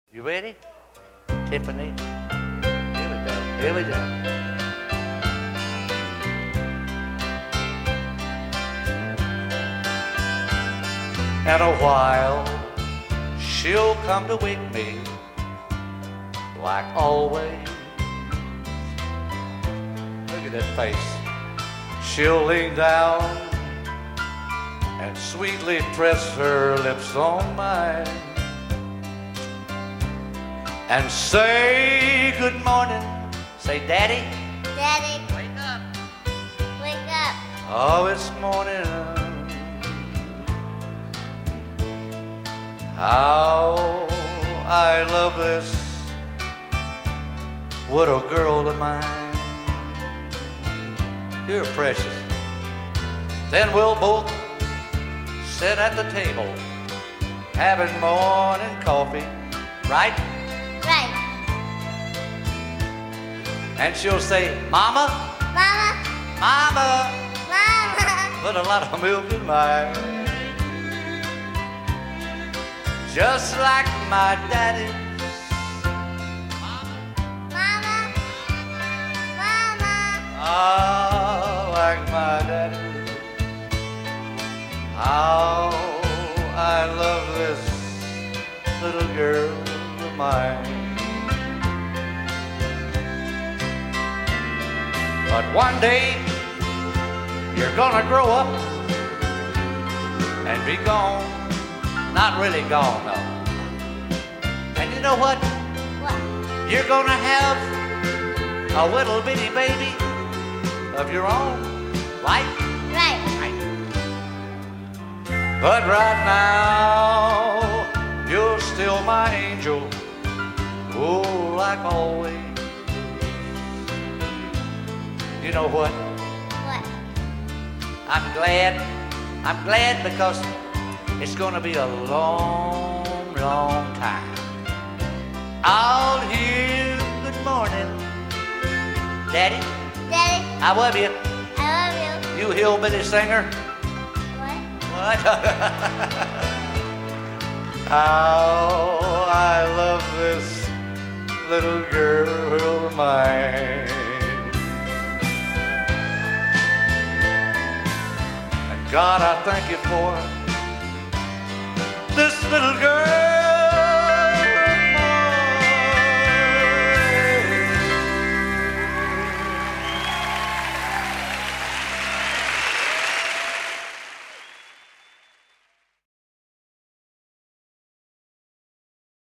You ready? Tiffany? Here we go. Here we go. In a while, she'll come to wake me, like always. Look at that face. She'll lean down and sweetly press her lips on mine and say good morning. Say, Daddy. Daddy. Wake up. Wake up. Oh, it's morning. How I love this little girl of mine. You're precious. Then we'll both sit at the table having morning coffee, right? Right. And she'll say, Mama, Mama. Mama, Mama. put a lot of milk in mine. Just like my daddy. Mama. Mama. Ah, like my daddy. How I love this little girl of mine. But one day you're gonna grow up and be gone. Not really gone, no. And you know what? What? You're gonna have a little bitty baby of your own, right? Right. But right now, you're still my angel, oh, like always. You know what? What? I'm glad because it's gonna be a long, long time. I'll hear good morning, Daddy. Daddy. I love you. I love you. You hillbilly singer. What? What? How I love this little girl of mine. And God, I thank you for this little girl